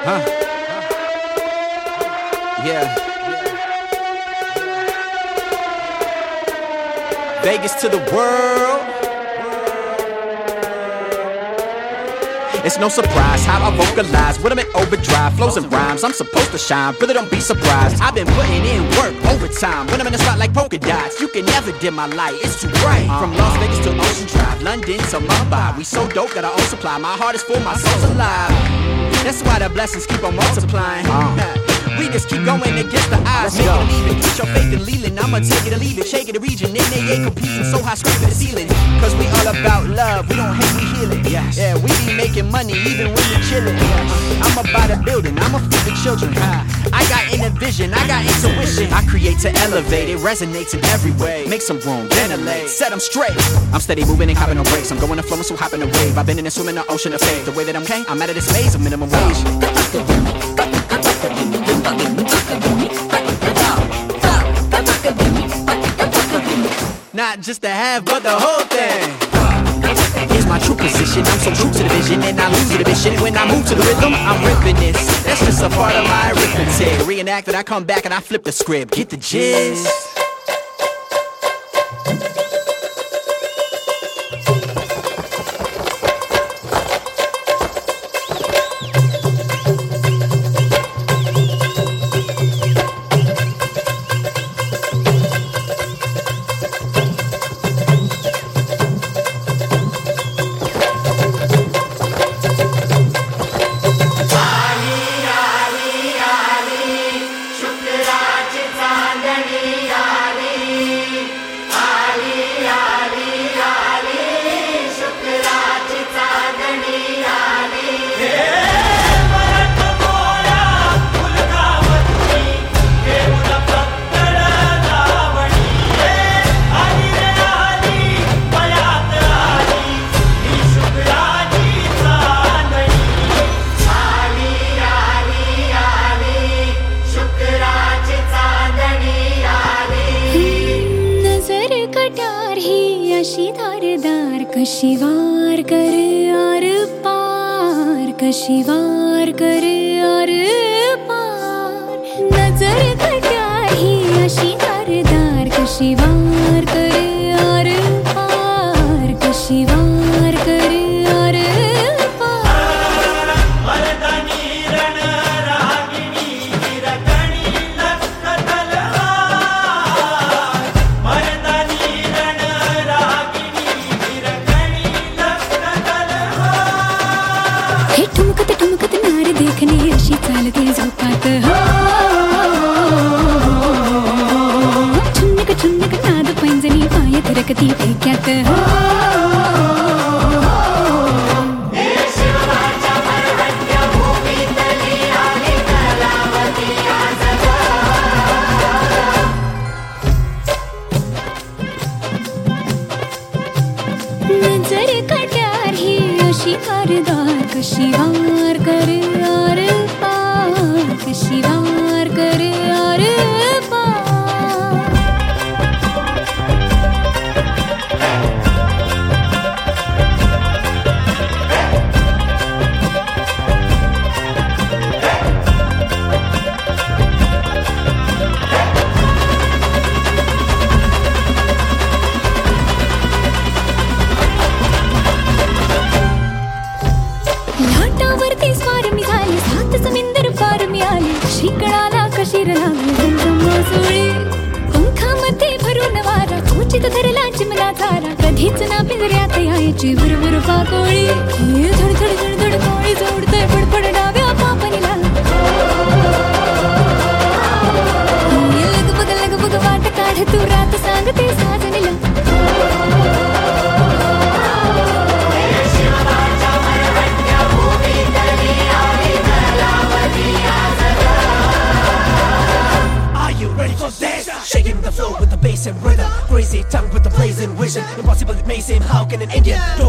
Yeah. Vegas to the world. It's no surprise how I vocalize when I'm in overdrive, flows and rhymes. I'm supposed to shine, really don't be surprised. I've been putting in work overtime. When I'm in the spot like polka dots, you can never dim my light. It's too bright. From Las Vegas to Ocean Drive, London to Mumbai. We so dope, got our own supply. My heart is full, my soul's alive. That's why the blessings keep on multiplying. We just keep going against the odds. Make it or leave it, put your faith in Leland. I'ma take it or leave it, shake it the region. NAA competing so high, scraping the ceiling. Cause we all about love, we don't hate, we heal it. Yeah, we be making money even when we chillin'. I'm about the building, I'ma feed the children. I got inner vision, I got intuition. I create to elevate, it resonates in every way. Make some room, ventilate, set them straight. I'm steady moving and hopping on brakes. I'm going to flow, so hopping a wave. I've been in and swimming in the ocean of faith. The way that I'm okay, I'm out of this maze of minimum wage. Not just the half, but the whole thing. Here's my true position. I'm so true to the vision, and I lose to the vision. When I move to the rhythm, I'm ripping this. That's just a part of my arithmetic. Reenact that I come back and I flip the script. Get the gist. कशी धारदार कशी वार कर R पार कशी वार कर R पार नजर कट्यार ही अशी धारदार कशी वार कर आर पार कशी वार कर आर पार मर्दानी रण रागिणी विरकणी लख तलवार मर्दानी रण रागिणी विरकणी लख तलवार हे ठुमकत ठुमकत नार देखणे अशी चालते झोपात छुन्नक छुन्नक नाद पैंजणी पाय थिरकती ठेक्यात नजर कट्यार ही अशी धारदार कशी वार कर आर पार कशी वार कर आर पार लाटावरती स्वार मी झाले सात समुद्र पार मी आले शिकणाला कशीर लागले गंधम मासोळी पंखामध्ये भरून वारा चोचीत धरला चिमणा थारा कधीच ना पिंजऱ्यात यायची भरभर पाकोळी हे धड धड धड धड कोळी जोडतंय फडफड डाव्या पापणीला लग बग वाट काढ तू रात सांगते साजनीला Shaking the floor with the bass and rhythm. Crazy tongue with the blazing vision. Impossible it may seem, how can an Indian